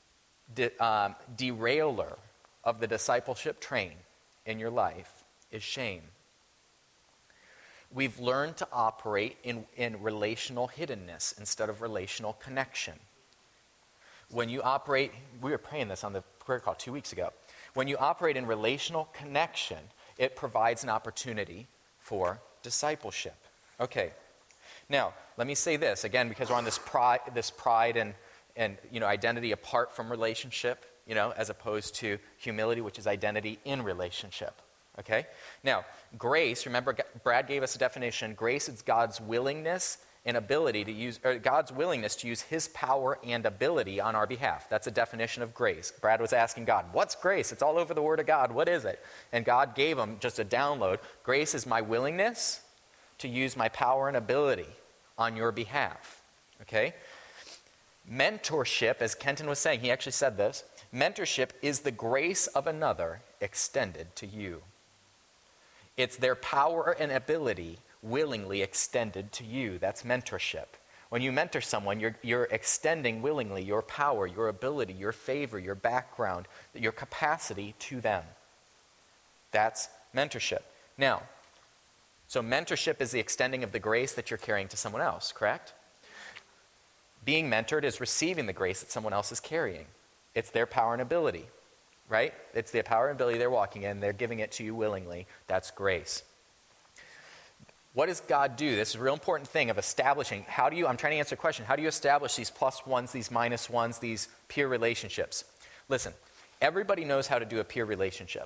derailer of the discipleship train in your life is shame. We've learned to operate in relational hiddenness instead of relational connection. When you operate, we were praying this on the prayer call 2 weeks ago. When you operate in relational connection, it provides an opportunity for discipleship. Okay, now let me say this again because we're on this pride and identity apart from relationship, as opposed to humility, which is identity in relationship. Okay? Now, grace, remember Brad gave us a definition. Grace is God's willingness and ability to use, or God's willingness to use his power and ability on our behalf. That's a definition of grace. Brad was asking God, what's grace? It's all over the Word of God. What is it? And God gave him just a download. Grace is my willingness to use my power and ability on your behalf. Okay? Mentorship, as Kenton was saying, he actually said this, mentorship is the grace of another extended to you. It's their power and ability willingly extended to you. That's mentorship. When you mentor someone, you're extending willingly your power, your ability, your favor, your background, your capacity to them. That's mentorship. Now, so mentorship is the extending of the grace that you're carrying to someone else, correct? Being mentored is receiving the grace that someone else is carrying. It's their power and ability, right? It's the power and ability they're walking in. They're giving it to you willingly. That's grace. What does God do? This is a real important thing of establishing. I'm trying to answer a question. How do you establish these plus ones, these minus ones, these peer relationships? Listen, everybody knows how to do a peer relationship.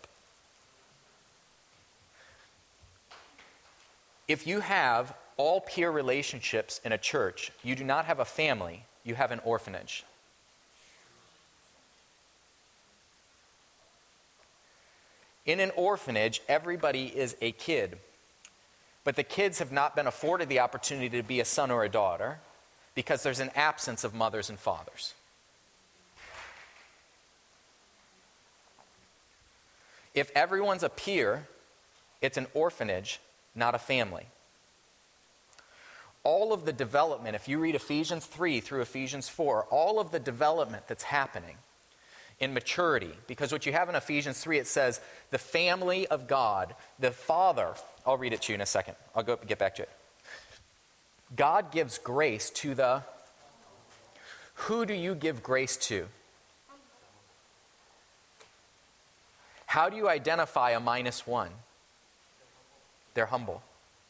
If you have all peer relationships in a church, you do not have a family, you have an orphanage. In an orphanage, everybody is a kid. But the kids have not been afforded the opportunity to be a son or a daughter. because there's an absence of mothers and fathers. If everyone's a peer, it's an orphanage, not a family. All of the development, if you read Ephesians 3 through Ephesians 4, all of the development that's happening in maturity, because what you have in Ephesians 3, it says, the family of God, the Father, I'll read it to you in a second. I'll get back to it. God gives grace to the... Who do you give grace to? How do you identify a -1? They're humble.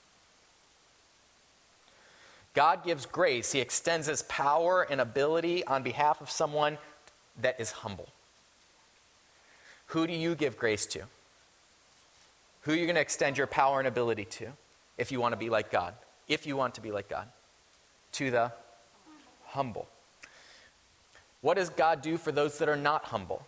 God gives grace. He extends his power and ability on behalf of someone that is humble. Who do you give grace to? Who are you going to extend your power and ability to if you want to be like God? If you want to be like God. To the humble. What does God do for those that are not humble?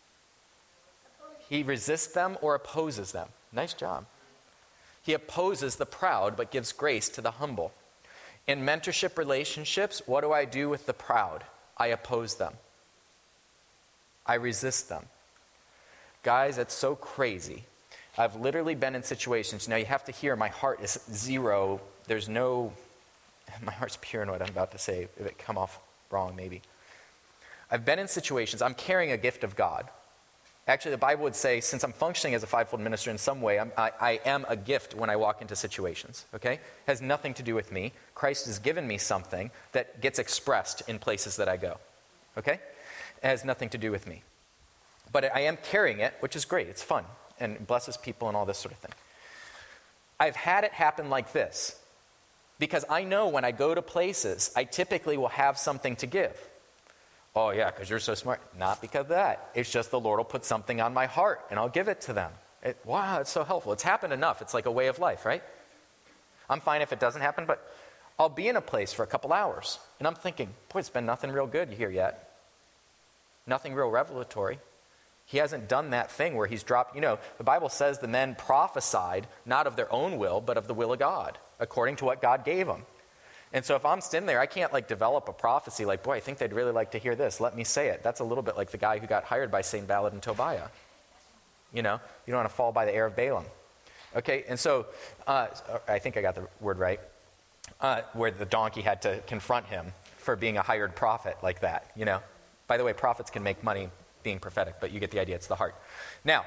He resists them or opposes them. Nice job. He opposes the proud but gives grace to the humble. In mentorship relationships, what do I do with the proud? I oppose them. I resist them. Guys, it's so crazy. I've literally been in situations, now you have to hear my heart is zero. There's no, my heart's pure in what I'm about to say. If it come off wrong, maybe. I've been in situations, I'm carrying a gift of God. Actually, the Bible would say, since I'm functioning as a fivefold minister in some way, I am a gift when I walk into situations, okay? It has nothing to do with me. Christ has given me something that gets expressed in places that I go, okay? It has nothing to do with me. But I am carrying it, which is great. It's fun and blesses people and all this sort of thing. I've had it happen like this because I know when I go to places, I typically will have something to give. Oh, yeah, because you're so smart. Not because of that. It's just the Lord will put something on my heart, and I'll give it to them. Wow, it's so helpful. It's happened enough. It's like a way of life, right? I'm fine if it doesn't happen, but I'll be in a place for a couple hours, and I'm thinking, boy, it's been nothing real good here yet. Nothing real revelatory. He hasn't done that thing where he's dropped, the Bible says the men prophesied not of their own will, but of the will of God, according to what God gave them. And so if I'm standing there, I can't develop a prophecy like, boy, I think they'd really like to hear this. Let me say it. That's a little bit like the guy who got hired by Sanballat and Tobiah. You don't want to fall by the heir of Balaam. Okay, and so I think I got the word right. Where the donkey had to confront him for being a hired prophet like that, By the way, prophets can make money being prophetic, but you get the idea. It's the heart. Now,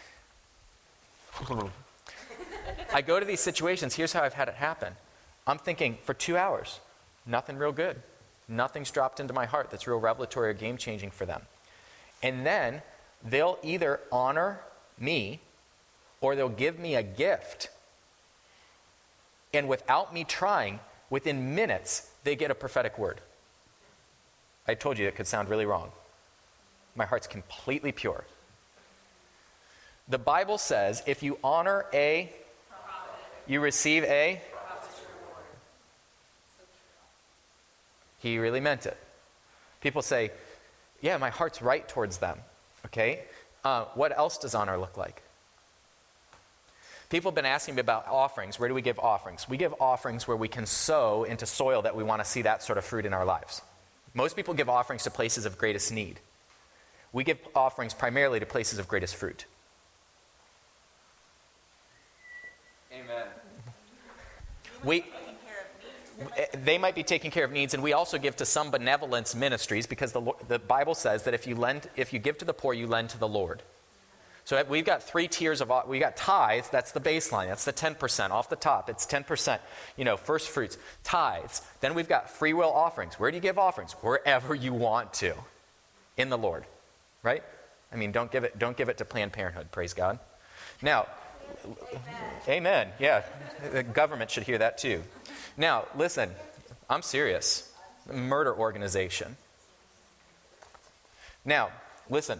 I go to these situations. Here's how I've had it happen. I'm thinking, for 2 hours, nothing real good. Nothing's dropped into my heart that's real revelatory or game-changing for them. And then they'll either honor me or they'll give me a gift. And without me trying, within minutes, they get a prophetic word. I told you it could sound really wrong. My heart's completely pure. The Bible says if you honor a prophet, you receive a He really meant it. People say, yeah, my heart's right towards them. Okay? What else does honor look like? People have been asking me about offerings. Where do we give offerings? We give offerings where we can sow into soil that we want to see that sort of fruit in our lives. Most people give offerings to places of greatest need. We give offerings primarily to places of greatest fruit. Amen. They might be taking care of needs, and we also give to some benevolence ministries because the Bible says that if you give to the poor, you lend to the Lord. So we've got 3 tiers of, we got tithes, that's the baseline, that's the 10% off the top, it's 10%, first fruits, tithes. Then we've got free will offerings. Where do you give offerings? Wherever you want to, in the Lord, right? I mean, don't give it to Planned Parenthood, praise God. Now, amen, yeah, the government should hear that too. Now, listen, I'm serious. Murder organization. Now, listen.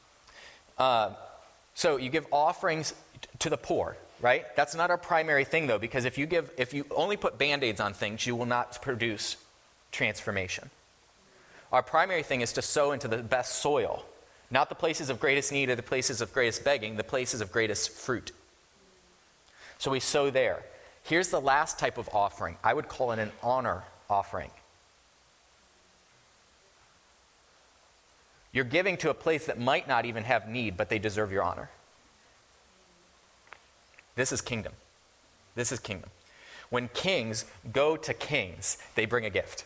So you give offerings to the poor, right? That's not our primary thing, though, because if you only put Band-Aids on things, you will not produce transformation. Our primary thing is to sow into the best soil, not the places of greatest need or the places of greatest begging, the places of greatest fruit. So we sow there. Here's the last type of offering. I would call it an honor offering. You're giving to a place that might not even have need, but they deserve your honor. This is kingdom. This is kingdom. When kings go to kings, they bring a gift.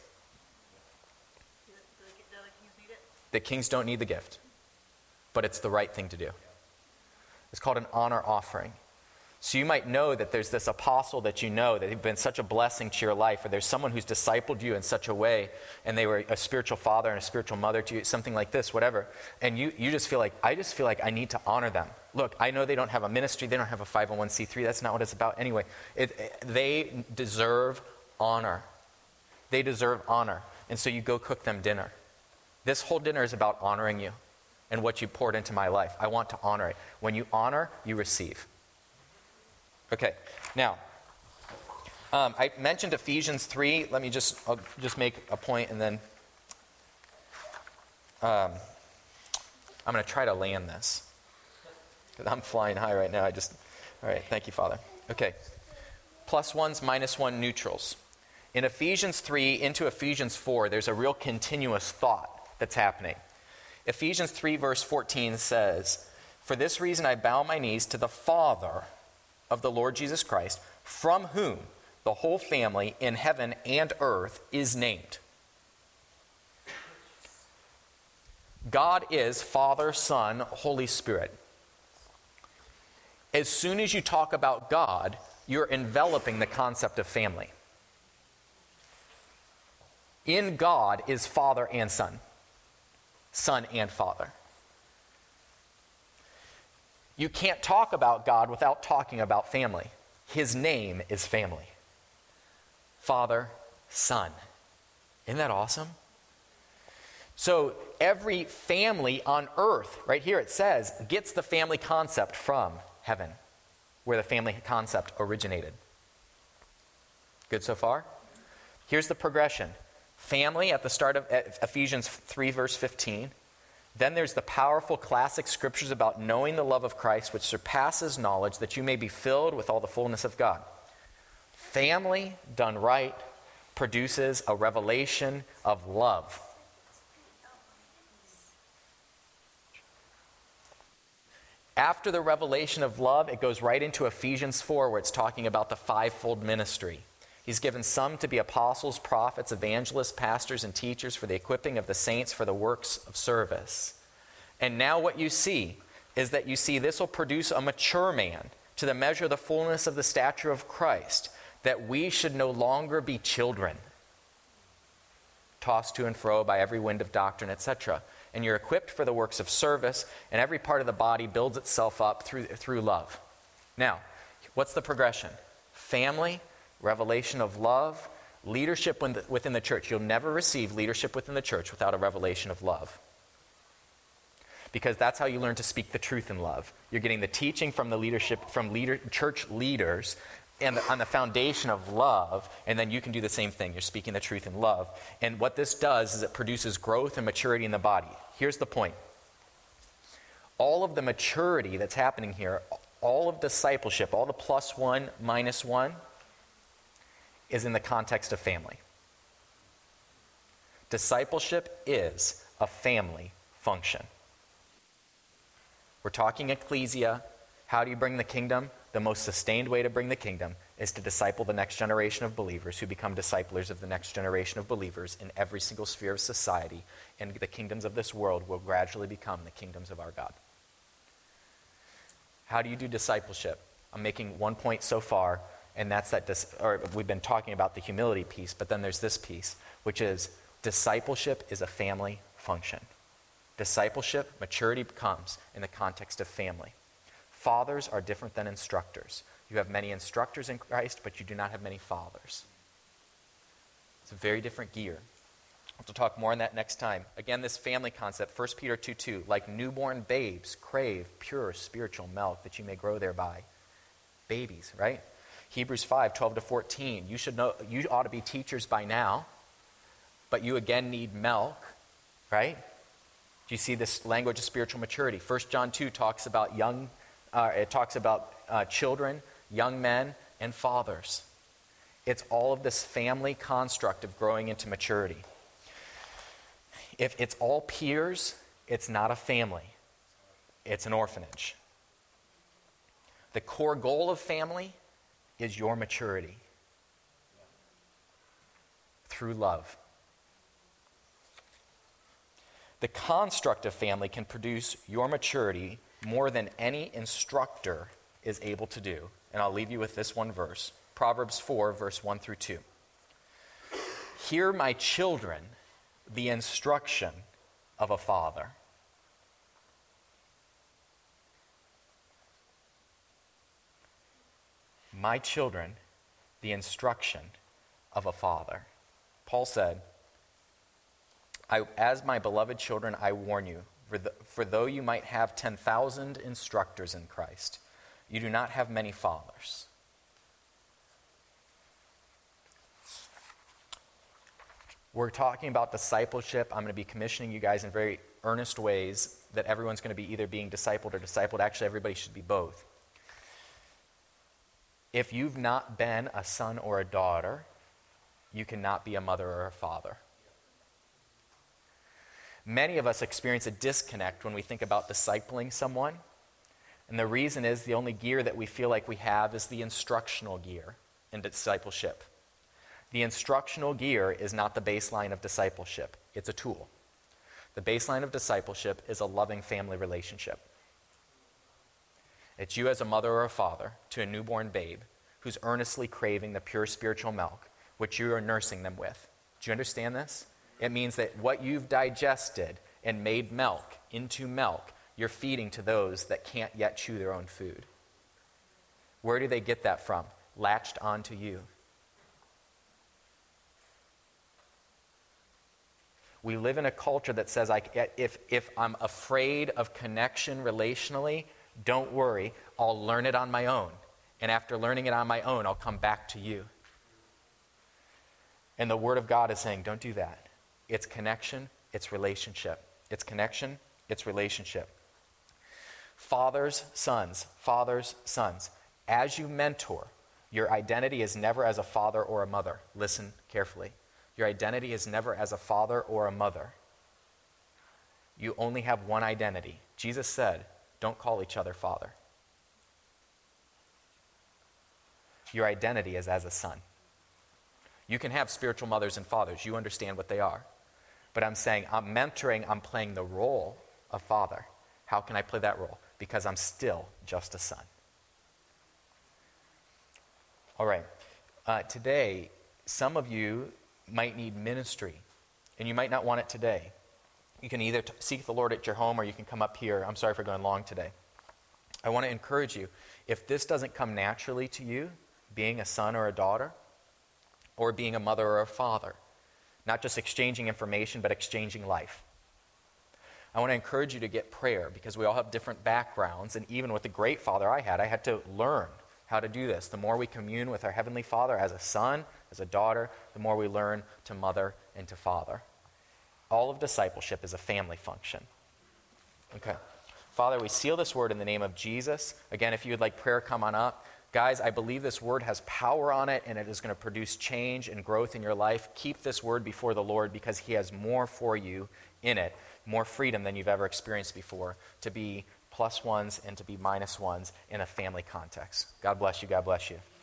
The kings don't need the gift, but it's the right thing to do. It's called an honor offering. So you might know that there's this apostle that you know that they've been such a blessing to your life, or there's someone who's discipled you in such a way, and they were a spiritual father and a spiritual mother to you, something like this, whatever. And you just feel like, I just feel like I need to honor them. Look, I know they don't have a ministry, they don't have a 501c3, that's not what it's about anyway. They deserve honor. They deserve honor. And so you go cook them dinner. This whole dinner is about honoring you and what you poured into my life. I want to honor it. When you honor, you receive. Okay, now, I mentioned Ephesians 3. I'll just make a point, and then I'm going to try to land this. Because I'm flying high right now. All right, thank you, Father. Okay, plus ones, minus one, neutrals. In Ephesians 3 into Ephesians 4, there's a real continuous thought that's happening. Ephesians 3 verse 14 says, "For this reason I bow my knees to the Father of the Lord Jesus Christ, from whom the whole family in heaven and earth is named." God is Father, Son, Holy Spirit. As soon as you talk about God, you're enveloping the concept of family. In God is Father and Son. Son and Father. You can't talk about God without talking about family. His name is family. Father, Son. Isn't that awesome? So every family on earth, right here it says, gets the family concept from heaven, where the family concept originated. Good so far? Here's the progression. Family at the start of Ephesians 3 verse 15. Then there's the powerful classic scriptures about knowing the love of Christ, which surpasses knowledge, that you may be filled with all the fullness of God. Family done right produces a revelation of love. After the revelation of love, it goes right into Ephesians 4, where it's talking about the fivefold ministry. He's given some to be apostles, prophets, evangelists, pastors, and teachers for the equipping of the saints for the works of service. And now what you see is that this will produce a mature man to the measure of the fullness of the stature of Christ, that we should no longer be children, tossed to and fro by every wind of doctrine, etc. And you're equipped for the works of service, and every part of the body builds itself up through love. Now, what's the progression? Family, revelation of love, leadership within the church. You'll never receive leadership within the church without a revelation of love. Because that's how you learn to speak the truth in love. You're getting the teaching from the leadership, from church leaders, and on the foundation of love, and then you can do the same thing. You're speaking the truth in love. And what this does is it produces growth and maturity in the body. Here's the point. All of the maturity that's happening here, all of discipleship, all the plus one, minus one, is in the context of family. Discipleship is a family function. We're talking ecclesia. How do you bring the kingdom? The most sustained way to bring the kingdom is to disciple the next generation of believers who become disciplers of the next generation of believers in every single sphere of society, and the kingdoms of this world will gradually become the kingdoms of our God. How do you do discipleship? I'm making one point so far, and that's we've been talking about the humility piece, but then there's this piece, which is discipleship is a family function. Discipleship, maturity comes in the context of family. Fathers are different than instructors. You have many instructors in Christ, but you do not have many fathers. It's a very different gear. We'll talk more on that next time. Again, this family concept, 1 Peter 2:2, like newborn babes crave pure spiritual milk that you may grow thereby. Babies, right? Hebrews 5:12-14, you ought to be teachers by now, but you again need milk, right? Do you see this language of spiritual maturity? 1 John 2 talks about children, young men, and fathers. It's all of this family construct of growing into maturity. If it's all peers, It's not a family. It's an orphanage. The core goal of family is your maturity through love. The construct of family can produce your maturity more than any instructor is able to do. And I'll leave you with this one verse, Proverbs 4, verse 1 through 2. Hear, my children, the instruction of a father. My children, the instruction of a father. Paul said, as my beloved children, I warn you, for though you might have 10,000 instructors in Christ, you do not have many fathers. We're talking about discipleship. I'm going to be commissioning you guys in very earnest ways that everyone's going to be either being discipled or discipled. Actually, everybody should be both. If you've not been a son or a daughter, you cannot be a mother or a father. Many of us experience a disconnect when we think about discipling someone. And the reason is the only gear that we feel like we have is the instructional gear in discipleship. The instructional gear is not the baseline of discipleship. It's a tool. The baseline of discipleship is a loving family relationship. It's you as a mother or a father to a newborn babe who's earnestly craving the pure spiritual milk, which you are nursing them with. Do you understand this? It means that what you've digested and made milk into milk, you're feeding to those that can't yet chew their own food. Where do they get that from? Latched onto you. We live in a culture that says, if I'm afraid of connection relationally, don't worry, I'll learn it on my own. And after learning it on my own, I'll come back to you. And the Word of God is saying, don't do that. It's connection, it's relationship. It's connection, it's relationship. Fathers, sons. As you mentor, your identity is never as a father or a mother. Listen carefully. Your identity is never as a father or a mother. You only have one identity. Jesus said, don't call each other father. Your identity is as a son. You can have spiritual mothers and fathers. You understand what they are. But I'm saying, I'm mentoring, I'm playing the role of father. How can I play that role? Because I'm still just a son. All right. Today, some of you might need ministry, and you might not want it today. You can either seek the Lord at your home, or you can come up here. I'm sorry for going long today. I want to encourage you, if this doesn't come naturally to you, being a son or a daughter, or being a mother or a father, not just exchanging information, but exchanging life, I want to encourage you to get prayer, because we all have different backgrounds, and even with the great father I had to learn how to do this. The more we commune with our Heavenly Father as a son, as a daughter, the more we learn to mother and to father. All of discipleship is a family function. Okay. Father, we seal this word in the name of Jesus. Again, if you would like prayer, come on up. Guys, I believe this word has power on it, and it is going to produce change and growth in your life. Keep this word before the Lord, because He has more for you in it, more freedom than you've ever experienced before, to be plus ones and to be minus ones in a family context. God bless you. God bless you.